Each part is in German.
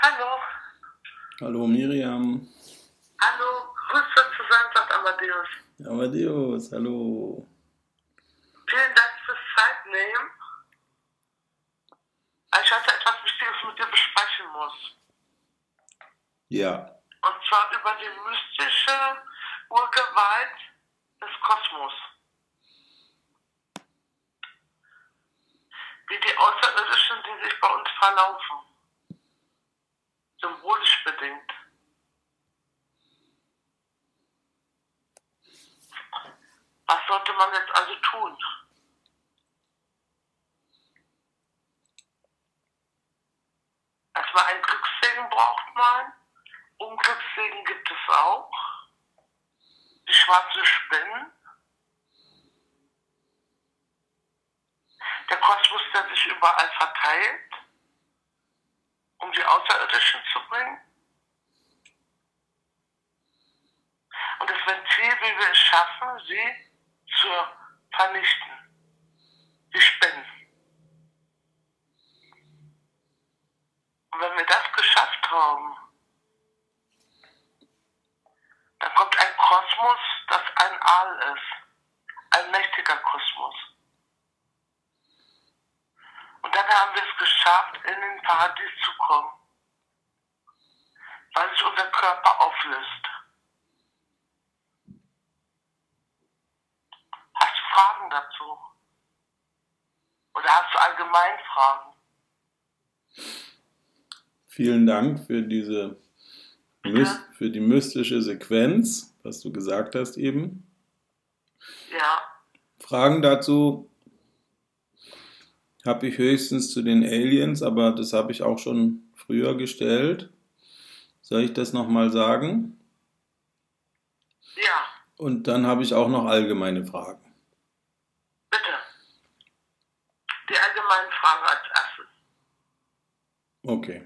Hallo, Hallo Miriam. hallo, Grüße zusammen, sagt Amadeus. Amadeus, hallo. Vielen Dank fürs Zeitnehmen. Ich hatte etwas Wichtiges mit dir besprechen muss. Ja, Und zwar über die mystische Urgewalt des Kosmos. Wie die Außerirdischen, die sich bei uns verlaufen. Symbolisch bedingt. Was sollte man jetzt also tun? Erstmal einen Glückssegen braucht man. Unglückssegen gibt es auch. Die schwarze Spinne. Der Kosmos, der sich überall verteilt, um die Außerirdischen zu bringen. Und das Ventil, wie wir es schaffen, sie zu vernichten. Die Spinnen. Und wenn wir das geschafft haben, dann kommt ein Kosmos, das ein Aal ist. Ein mächtiger Kosmos. Und dann haben wir es geschafft, in den Paradies zu kommen. Weil sich unser Körper auflöst. Hast du Fragen dazu? Oder hast du allgemein Fragen? vielen Dank für diese Bitte? für die mystische Sequenz, was du gesagt hast eben. Ja. Fragen dazu habe ich höchstens zu den Aliens, aber das habe ich auch schon früher gestellt. Soll ich das nochmal sagen? Ja, Und dann habe ich auch noch allgemeine Fragen. bitte. Die allgemeinen Fragen als erstes. Okay.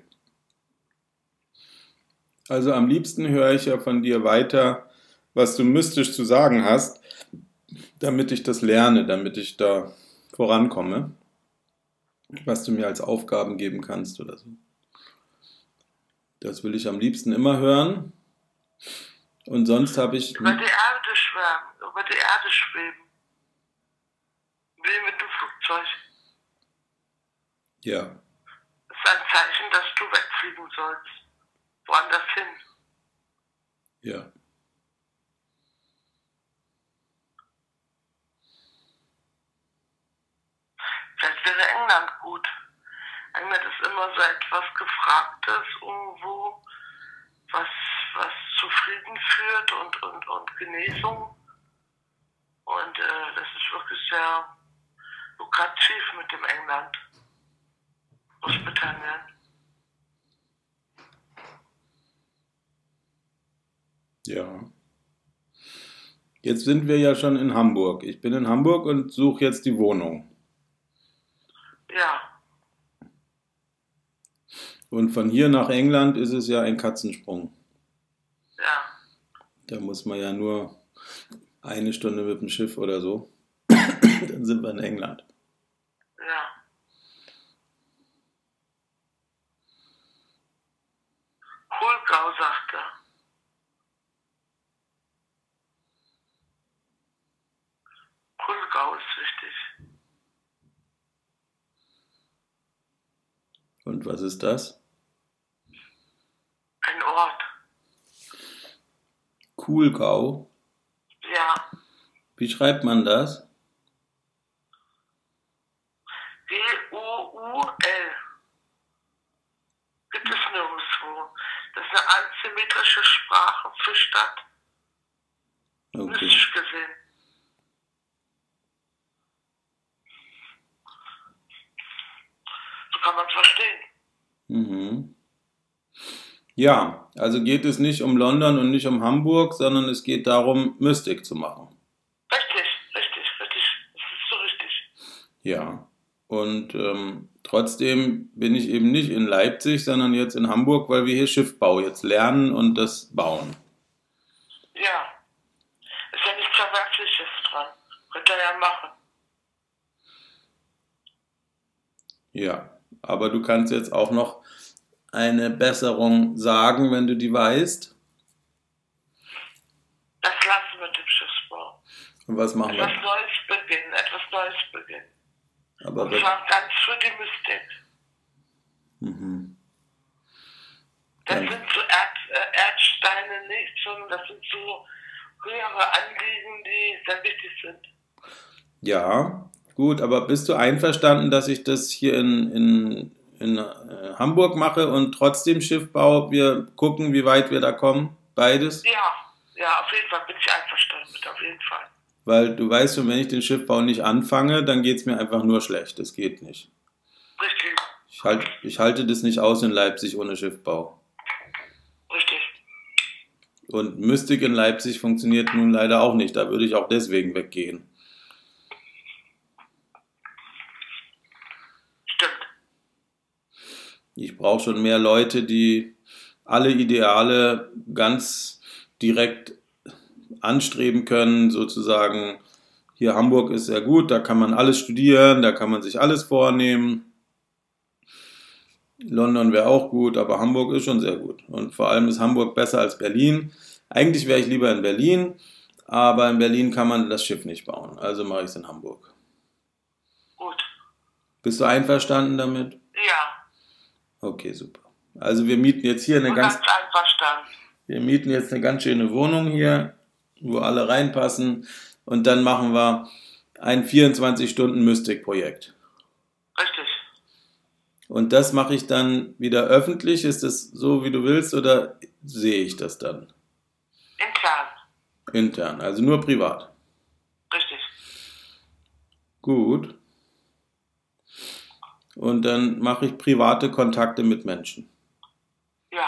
Also am liebsten höre ich ja von dir weiter, was du mystisch zu sagen hast, damit ich das lerne, damit ich da vorankomme, was du mir als Aufgaben geben kannst oder so. Das will ich am liebsten immer hören. Und sonst habe ich, Über die Erde schwärmen, über die Erde schweben. Wie mit dem Flugzeug. ja, Das ist ein Zeichen, dass du wegfliegen sollst. Woanders hin. ja, Vielleicht wäre England gut. England ist immer so etwas Gefragtes irgendwo, was zu Frieden führt und Genesung. Und das ist wirklich sehr lukrativ mit dem England. Großbritannien. ja. Jetzt sind wir ja schon in Hamburg. Ich bin in Hamburg und suche jetzt die Wohnung. Ja, Und von hier nach England ist es ja ein Katzensprung. ja. Da muss man ja nur eine Stunde mit dem Schiff oder so. Dann sind wir in England. Ja. Kohlgau, sagt er. Kohlgau ist wichtig. Und was ist das? Ein Ort. Kuhlgau. Ja. Wie schreibt man das? G-O-U-L. Gibt es nirgendwo. Das ist eine asymmetrische Sprache für Stadt. Okay. Mystisch gesehen. So kann man es verstehen. Mhm. Ja, also geht es nicht um London und nicht um Hamburg, sondern es geht darum, Mystik zu machen. Richtig, richtig, richtig. Das ist so richtig. Ja. Und trotzdem bin ich eben nicht in Leipzig, sondern jetzt in Hamburg, weil wir hier Schiffbau jetzt lernen und das bauen. Ja. Ist ja nichts Verwerfliches dran. Könnt ihr ja machen. Ja. Aber du kannst jetzt auch noch eine Besserung sagen, wenn du die weißt? Das lassen wir dem Schiffsbau. Und was machen Etwas wir? Neues beginnen. Aber Und zwar ganz für die Mystik. Mhm. Das Dann, sind so Erdsteine nicht, sondern das sind so höhere Anliegen, die sehr wichtig sind. ja, gut, aber bist du einverstanden, dass ich das hier in Hamburg mache und trotzdem Schiff baue? Wir gucken, wie weit wir da kommen, beides? Ja, auf jeden Fall bin ich einverstanden mit, auf jeden Fall. Weil du weißt schon, wenn ich den Schiffbau nicht anfange, dann geht es mir einfach nur schlecht. Das geht nicht. Richtig, Ich halte das nicht aus in Leipzig ohne Schiffbau. richtig. Und Mystik in Leipzig funktioniert nun leider auch nicht. Da würde ich auch deswegen weggehen. Stimmt. Ich brauche schon mehr Leute, die alle Ideale ganz direkt anstreben können, sozusagen. Hier Hamburg ist sehr gut, da kann man alles studieren, da kann man sich alles vornehmen. London wäre auch gut, aber Hamburg ist schon sehr gut. Und vor allem ist Hamburg besser als Berlin. Eigentlich wäre ich lieber in Berlin, aber in Berlin kann man das Schiff nicht bauen. Also mache ich es in Hamburg. Gut. Bist du einverstanden damit? Ja, Okay, super. Also wir mieten jetzt hier und ganz einverstanden. wir mieten jetzt eine ganz schöne Wohnung hier, wo alle reinpassen. Und dann machen wir ein 24-Stunden-Mystik-Projekt. Richtig. Und das mache ich dann wieder öffentlich. Ist das so, wie du willst, oder sehe ich das dann? Intern. Intern, also nur privat. Richtig. Gut. Und dann mache ich private Kontakte mit Menschen. Ja.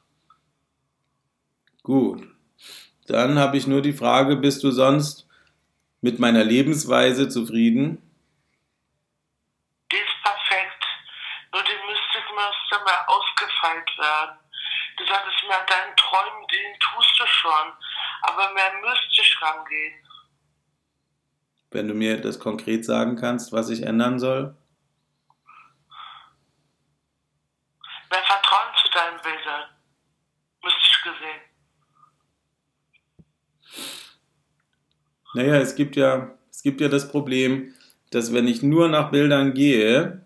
Gut. Dann habe ich nur die Frage, bist du sonst mit meiner Lebensweise zufrieden? Die ist perfekt. Nur die Mystik müsste mehr ausgefeilt werden. Du solltest mehr deinen Träumen dienen, tust du schon. Aber mehr mystisch rangehen. Wenn du mir das konkret sagen kannst, was ich ändern soll? Mehr Vertrauen zu deinen Bildern. Mystisch gesehen. Naja, es gibt ja das Problem, dass wenn ich nur nach Bildern gehe,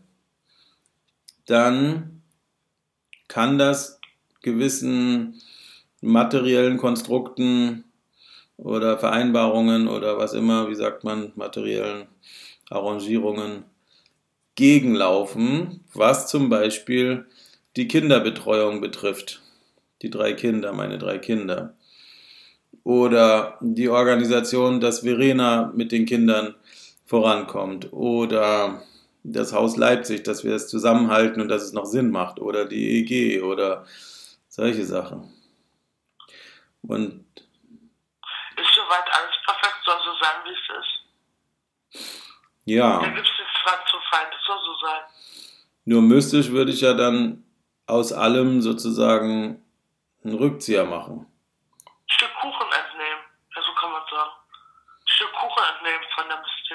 dann kann das gewissen materiellen Konstrukten oder Vereinbarungen oder was immer, wie sagt man, materiellen Arrangierungen gegenlaufen, was zum Beispiel die Kinderbetreuung betrifft. Meine 3 Kinder. Oder die Organisation, dass Verena mit den Kindern vorankommt. Oder das Haus Leipzig, dass wir es zusammenhalten und dass es noch Sinn macht. Oder die EG oder solche Sachen. Und Ist soweit alles perfekt, soll so sein, wie es ist. Da ja, gibt es nichts dran zu feiern, das soll so sein. nur mystisch würde ich ja dann aus allem sozusagen einen Rückzieher machen. Ein Stück Kuchen entnehmen, ja, so kann man sagen. Ein Stück Kuchen entnehmen von der Mystik.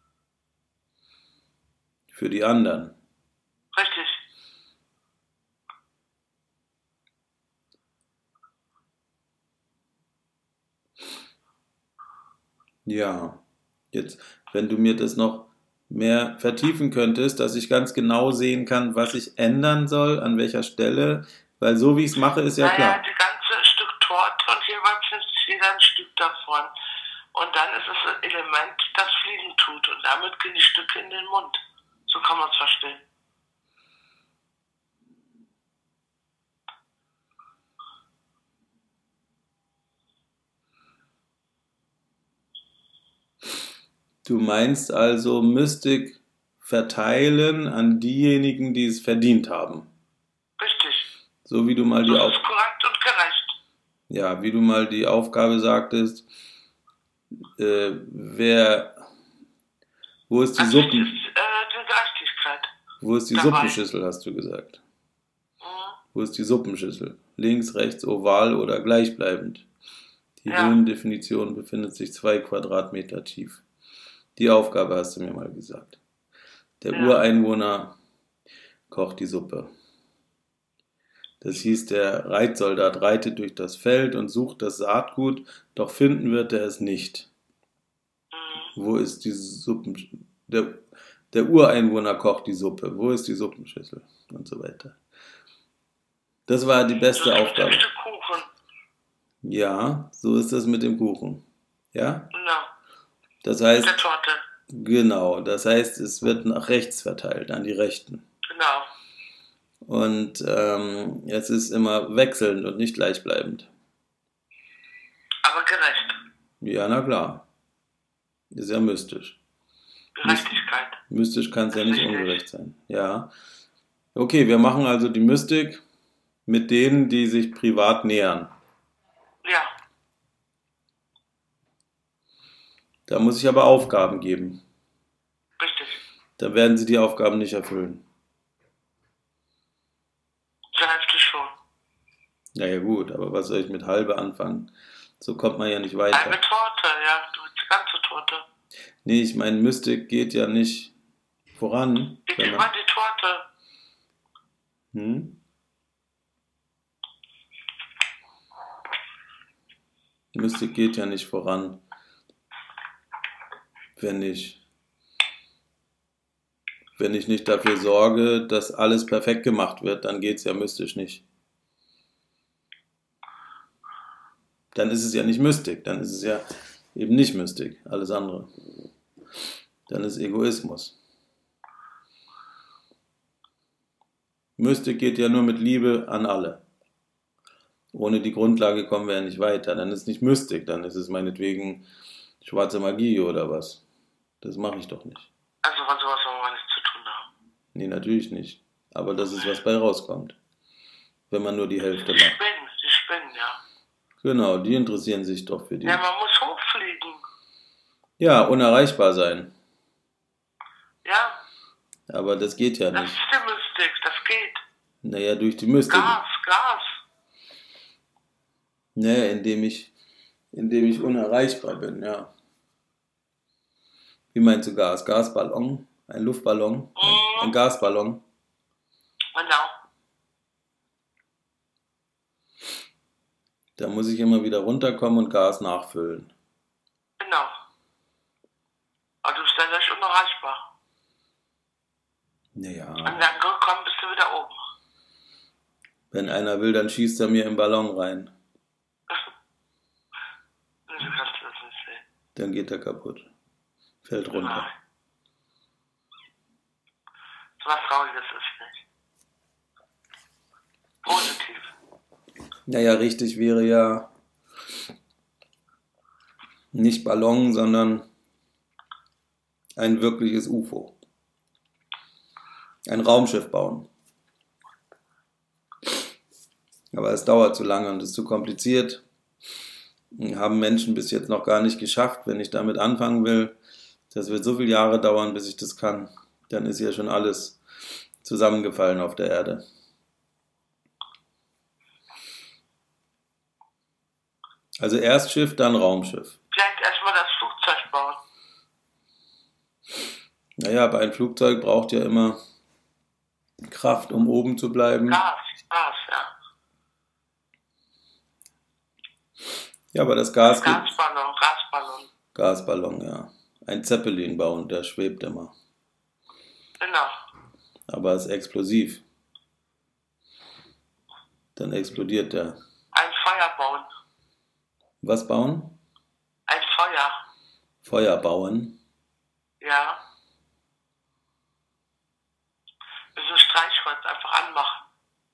Für die anderen. Richtig. Ja, jetzt, wenn du mir das noch mehr vertiefen könntest, dass ich ganz genau sehen kann, was ich ändern soll, an welcher Stelle, weil so wie ich es mache, ist ja Naja, klar. die ganze Stück Torte und jeweils nimmt sich jeder ein Stück davon. Und dann ist es ein Element, das fliegen tut. Und damit gehen die Stücke in den Mund. So kann man es verstehen. Du meinst also Mystik verteilen an diejenigen, die es verdient haben. Richtig. So wie du mal Das ist korrekt und gerecht. wie du mal die Aufgabe sagtest, wo ist die Also Suppen, ist die Gerechtigkeit. wo ist die dabei. Suppenschüssel, hast du gesagt. Mhm. Wo ist die Suppenschüssel? Links, rechts, oval oder gleichbleibend? Die Ja. Höhendefinition befindet sich 2 Quadratmeter tief. Die Aufgabe hast du mir mal gesagt. Der Ja. Ureinwohner kocht die Suppe. Das hieß, der Reitsoldat reitet durch das Feld und sucht das Saatgut, doch finden wird er es nicht. Wo ist die Suppen? Der Ureinwohner kocht die Suppe. Wo ist die Suppenschüssel? Und so weiter. Das war die beste Aufgabe. Kuchen. Ja, so ist das mit dem Kuchen. Ja? Ja, Das mit heißt, der Torte. genau, das heißt, es wird nach rechts verteilt, an die Rechten. Genau. Und es ist immer wechselnd und nicht gleichbleibend. Aber gerecht. Ja, na klar. Ist ja mystisch. Gerechtigkeit. Mystisch kann es ja nicht Richtig. ungerecht sein. Ja. Okay, wir machen also die Mystik mit denen, die sich privat nähern. Ja. Da muss ich aber Aufgaben geben. Richtig. Da werden sie die Aufgaben nicht erfüllen. Zur Hälfte schon. Naja gut, aber was soll ich mit halbe anfangen? So kommt man ja nicht weiter. Halbe Torte, ja. Du willst die ganze Torte. Nee, ich meine, Mystik geht ja nicht voran. Ich Wenn gebe man, mal die Torte. Mystik geht ja nicht voran, wenn ich nicht dafür sorge, dass alles perfekt gemacht wird, dann geht es ja mystisch nicht. Dann ist es ja nicht Mystik, dann ist es ja eben nicht Mystik, alles andere. Dann ist Egoismus. Mystik geht ja nur mit Liebe an alle. Ohne die Grundlage kommen wir ja nicht weiter. Dann ist es nicht Mystik, dann ist es meinetwegen schwarze Magie oder was. Das mache ich doch nicht. Also von sowas wollen wir nichts zu tun haben. Nee, natürlich nicht. Aber das ist, was bei rauskommt. Wenn man nur die Hälfte Die macht. Spinnen, ja. Genau, die interessieren sich doch für die. Ja, man muss hochfliegen. Ja, unerreichbar sein. Ja, Aber das geht ja das nicht. ist die Mystik, das geht. Naja, durch die Mystik. Gas. Naja, indem ich unerreichbar bin, ja. Wie meinst du Gas? Gasballon? Ein Luftballon? Ein Gasballon? Genau. Da muss ich immer wieder runterkommen und Gas nachfüllen. Genau. Aber du bist dann nicht unerreichbar. Naja, Und dann gekommen bist du wieder oben. wenn einer will, dann schießt er mir im Ballon rein. Du kannst das nicht sehen. Dann geht er kaputt. Fällt runter. Nein. So was Trauriges ist nicht. Positiv. Naja, richtig wäre ja nicht Ballon, sondern ein wirkliches UFO. Ein Raumschiff bauen. Aber es dauert zu lange und ist zu kompliziert. Haben Menschen bis jetzt noch gar nicht geschafft. Wenn ich damit anfangen will, das wird so viele Jahre dauern, bis ich das kann. Dann ist ja schon alles zusammengefallen auf der Erde. Also erst Schiff, dann Raumschiff. Vielleicht erstmal das Flugzeug bauen. Naja, aber ein Flugzeug braucht ja immer Kraft, um oben zu bleiben. Gas, ja. Ja, aber das Gas geht. Gasballon. Ja. Ein Zeppelin bauen, der schwebt immer. Genau. Aber es ist explosiv. Dann explodiert der. Ein Feuer bauen. Was bauen? Ein Feuer. Feuer bauen. Ja. Wir müssen Streichholz einfach anmachen.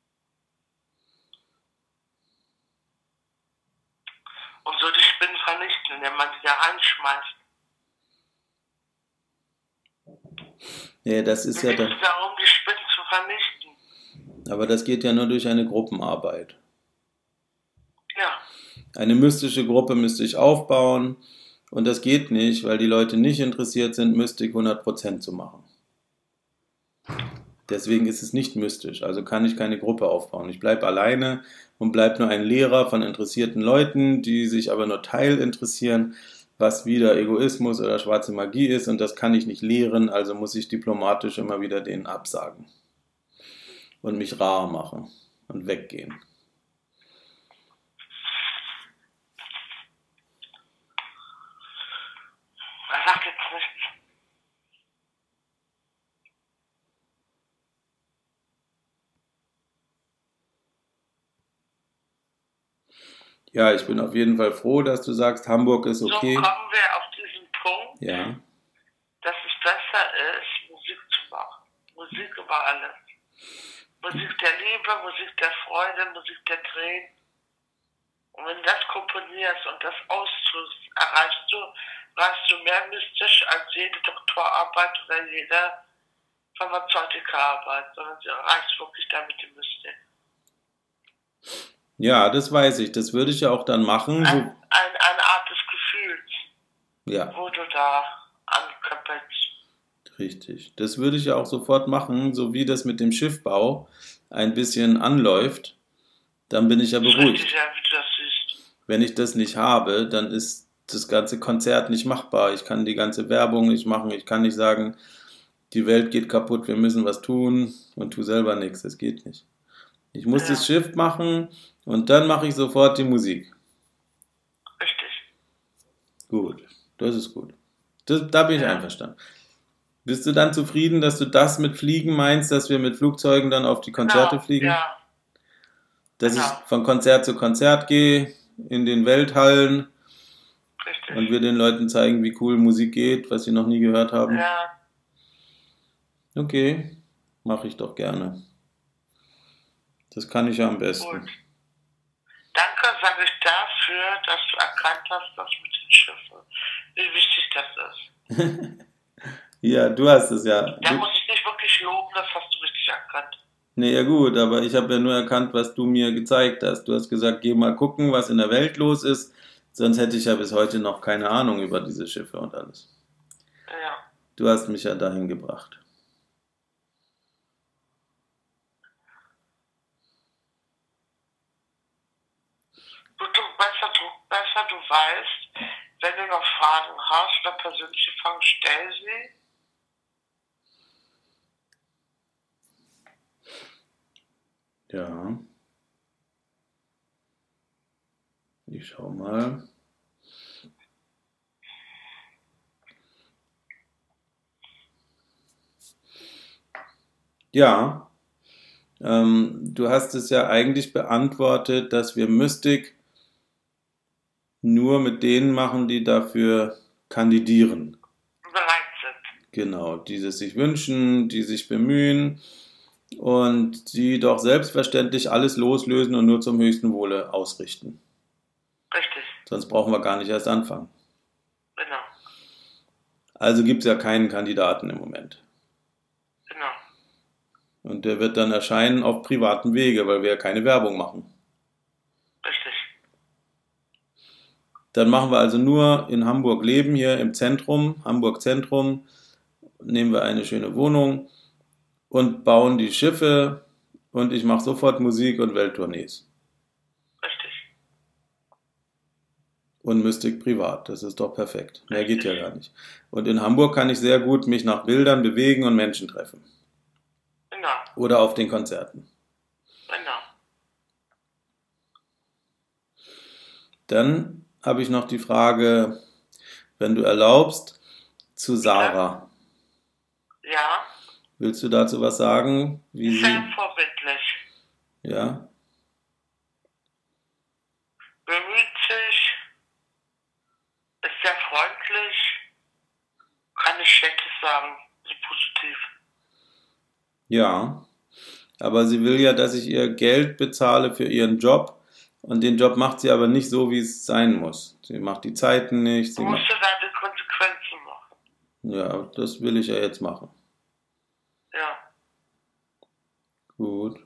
Und so die Spinnen vernichten, indem man die da reinschmeißt. Ja, das ist ja Mir geht dann. es darum, die Spinnen zu vernichten. Aber das geht ja nur durch eine Gruppenarbeit. Ja. Eine mystische Gruppe müsste ich aufbauen. Und das geht nicht, weil die Leute nicht interessiert sind, Mystik 100% zu machen. Deswegen ist es nicht mystisch, also kann ich keine Gruppe aufbauen. Ich bleibe alleine und bleibe nur ein Lehrer von interessierten Leuten, die sich aber nur teilinteressieren, was wieder Egoismus oder schwarze Magie ist, und das kann ich nicht lehren, also muss ich diplomatisch immer wieder denen absagen und mich rar machen. und weggehen. Er sagt jetzt nichts. Ja, ich bin auf jeden Fall froh, dass du sagst, Hamburg ist okay. So kommen wir auf diesen Punkt, Ja, dass es besser ist, Musik zu machen. Musik über alles. Musik der Liebe, Musik der Freude, Musik der Tränen. Und wenn du das komponierst und das austust, erreichst du mehr mystisch als jede Doktorarbeit oder jede Pharmazeutikaarbeit, sondern du erreichst wirklich damit die Mystik. ja, das weiß ich. Das würde ich ja auch dann machen. So, Eine Art des Gefühls, ja, wo du da anköppelst. richtig. Das würde ich ja auch sofort machen, so wie das mit dem Schiffbau ein bisschen anläuft. Dann bin ich ja Das ist beruhigt. richtig, ja, wie du das siehst. Wenn ich das nicht habe, dann ist das ganze Konzert nicht machbar. Ich kann die ganze Werbung nicht machen. Ich kann nicht sagen, die Welt geht kaputt, wir müssen was tun und tu selber nichts. Das geht nicht. Ich muss Ja. das Schiff machen und dann mache ich sofort die Musik. Richtig. Gut, das ist gut. Da bin ich einverstanden. Bist du dann zufrieden, dass du das mit Fliegen meinst, dass wir mit Flugzeugen dann auf die Konzerte fliegen? Ja, Dass genau. ich von Konzert zu Konzert gehe, in den Welthallen richtig. und wir den Leuten zeigen, wie cool Musik geht, was sie noch nie gehört haben? Ja, Okay, mache ich doch gerne. Das kann ich ja am besten. gut. Danke, sage ich dafür, dass du erkannt hast, das mit den Schiffen, wie wichtig das ist. Ja, du hast es ja. Da muss ich nicht wirklich loben, das hast du richtig erkannt. Nee, ja gut, aber ich habe ja nur erkannt, was du mir gezeigt hast. Du hast gesagt, geh mal gucken, was in der Welt los ist. Sonst hätte ich ja bis heute noch keine Ahnung über diese Schiffe und alles. Ja. Du hast mich ja dahin gebracht. Besser du weißt, wenn du noch Fragen hast oder persönliche Fragen, stell sie. Ja. Ich schau mal. Ja. Du hast es ja eigentlich beantwortet, dass wir Mystik nur mit denen machen, die dafür kandidieren. Bereit sind. Genau, die es sich wünschen, die sich bemühen und die doch selbstverständlich alles loslösen und nur zum höchsten Wohle ausrichten. Richtig. Sonst brauchen wir gar nicht erst anfangen. Genau. Also gibt es ja keinen Kandidaten im Moment. Genau. Und der wird dann erscheinen auf privatem Wege, weil wir ja keine Werbung machen. Richtig. Dann machen wir also nur in Hamburg leben, hier im Zentrum, Hamburg Zentrum, nehmen wir eine schöne Wohnung und bauen die Schiffe und ich mache sofort Musik und Welttournees. Richtig. Und Mystik privat, das ist doch perfekt. Mehr geht ja gar nicht. Und in Hamburg kann ich sehr gut mich nach Bildern bewegen und Menschen treffen. Genau. Oder auf den Konzerten. Genau. Dann habe ich noch die Frage, wenn du erlaubst, zu Sarah. Ja. Willst du dazu was sagen? Wie sie, Sehr vorbildlich. ja, Bemüht sich. Ist sehr freundlich. Kann nichts Schlechtes sagen. So positiv. ja, aber sie will ja, dass ich ihr Geld bezahle für ihren Job und den Job macht sie aber nicht so, wie es sein muss. Sie macht die Zeiten nicht. Du musst dir da die Konsequenzen machen. Ja, das will ich ja jetzt machen. Ja. Gut.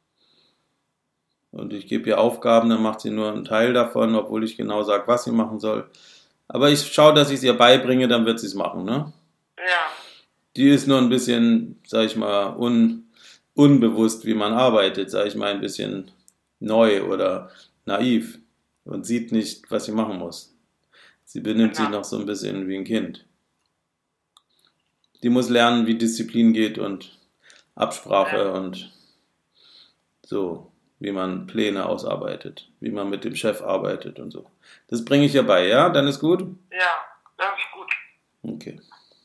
Und ich gebe ihr Aufgaben, dann macht sie nur einen Teil davon, obwohl ich genau sage, was sie machen soll. Aber ich schaue, dass ich es ihr beibringe, dann wird sie es machen, ne? Ja. Die ist nur ein bisschen, sag ich mal, unbewusst, wie man arbeitet, sag ich mal, ein bisschen neu oder naiv und sieht nicht, was sie machen muss. Sie benimmt sich noch so ein bisschen wie ein Kind. Die muss lernen, wie Disziplin geht und Absprache und so. wie man Pläne ausarbeitet, wie man mit dem Chef arbeitet und so. Das bringe ich ihr bei, ja? Dann ist gut? Ja, das ist gut. Okay.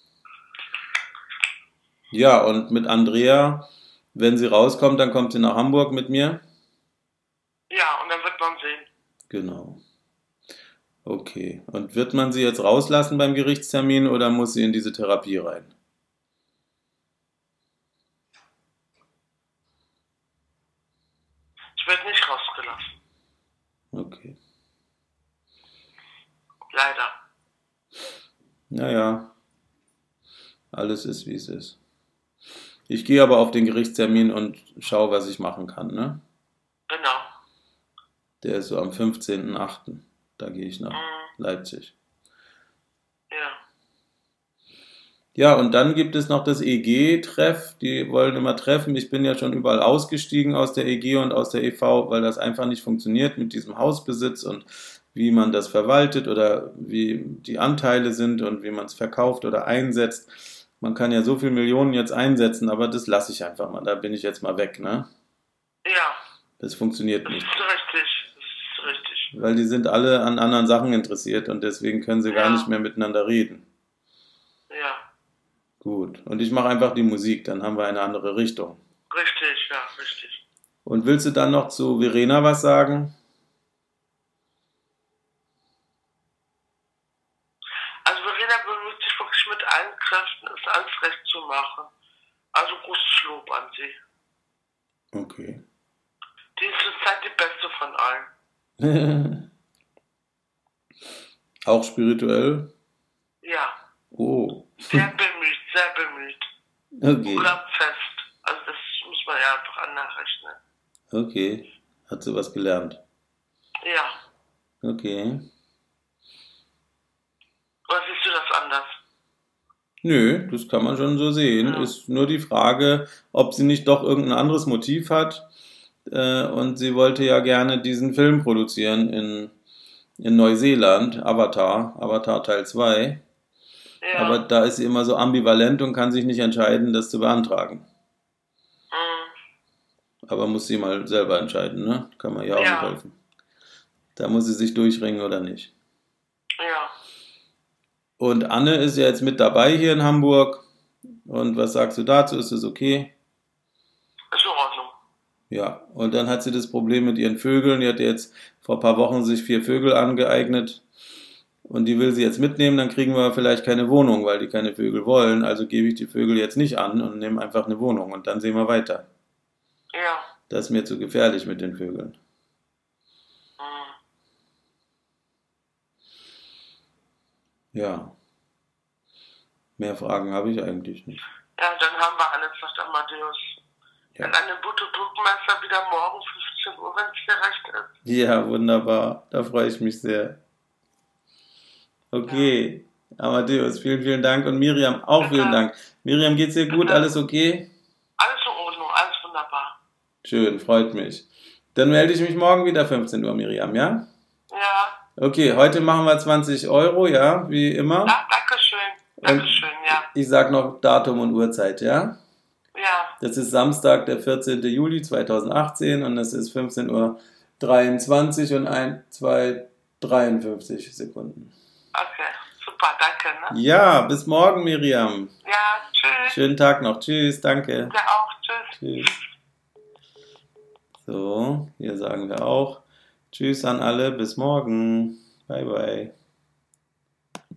Ja, und mit Andrea, wenn sie rauskommt, dann kommt sie nach Hamburg mit mir? Ja, und dann wird man sehen. Genau. Okay. Und wird man sie jetzt rauslassen beim Gerichtstermin oder muss sie in diese Therapie rein? Ich werde nicht rausgelassen. Okay. Leider. Naja, alles ist, wie es ist. Ich gehe aber auf den Gerichtstermin und schaue, was ich machen kann, ne? Genau. Der ist so am 15.08. Da gehe ich nach Mhm. Leipzig. Ja. Ja, und dann gibt es noch das EG-Treff. Die wollen immer treffen. Ich bin ja schon überall ausgestiegen aus der EG und aus der EV, weil das einfach nicht funktioniert mit diesem Hausbesitz und wie man das verwaltet oder wie die Anteile sind und wie man es verkauft oder einsetzt. Man kann ja so viel Millionen jetzt einsetzen, aber das lasse ich einfach mal. Da bin ich jetzt mal weg, ne? Ja, Das funktioniert das nicht. ist richtig. Das ist richtig. Weil die sind alle an anderen Sachen interessiert und deswegen können sie gar nicht Ja, mehr miteinander reden. ja. Gut. Und ich mache einfach die Musik, dann haben wir eine andere Richtung. Richtig, ja, richtig. Und willst du dann noch zu Verena was sagen? Also Verena bemüht sich wirklich mit allen Kräften, es alles recht zu machen. Also großes Lob an sie. Okay. Die ist zurzeit die beste von allen. Auch spirituell? Ja, Oh. sehr bemüht, sehr bemüht. Okay. Glaubfest. Also das muss man ja einfach anrechnen. Okay. Hat sie was gelernt? Ja. Okay. Oder siehst du das anders? Nö, das kann man schon so sehen. Ja. Ist nur die Frage, ob sie nicht doch irgendein anderes Motiv hat. Und sie wollte ja gerne diesen Film produzieren in Neuseeland, Avatar Teil 2. Aber Ja. da ist sie immer so ambivalent und kann sich nicht entscheiden, das zu beantragen. Mhm. Aber muss sie mal selber entscheiden, ne? Kann man ja auch nicht Ja. helfen. Da muss sie sich durchringen oder nicht. Ja. Und Anne ist ja jetzt mit dabei hier in Hamburg. Und was sagst du dazu? Ist es okay? Ist in Ordnung. Ja. Und dann hat sie das Problem mit ihren Vögeln. Die hat jetzt vor ein paar Wochen sich 4 Vögel angeeignet. Und die will sie jetzt mitnehmen, dann kriegen wir vielleicht keine Wohnung, weil die keine Vögel wollen. Also gebe ich die Vögel jetzt nicht an und nehme einfach eine Wohnung und dann sehen wir weiter. Ja. Das ist mir zu gefährlich mit den Vögeln. Mhm. Ja, mehr Fragen habe ich eigentlich nicht. Ja, dann haben wir alles, sagt Amadeus. Ja, Dann eine gute Druckmesser wieder morgen 15 Uhr, wenn es dir recht ist. ja, wunderbar. Da freue ich mich sehr. Ja. Okay, Amadeus, vielen, vielen Dank. Und Miriam, auch vielen Bitte, Dank. Miriam, geht's dir gut? bitte. Alles okay? Alles in Ordnung, alles wunderbar. Schön, freut mich. Dann melde ich mich morgen wieder 15 Uhr, Miriam, ja? Ja. Okay, heute machen wir 20 Euro, ja, wie immer. Ja, danke schön. Und Dankeschön, ja. ich sage noch Datum und Uhrzeit, ja? Ja. Das ist Samstag, der 14. Juli 2018 und es ist 15:23 Uhr und 1, 2, 53 Sekunden. Okay, super, danke, ne? Ja, bis morgen, Miriam. Ja, tschüss. Schönen Tag noch. Tschüss, danke. Ja auch, tschüss. Tschüss. So, hier sagen wir auch Tschüss an alle. Bis morgen. Bye, bye.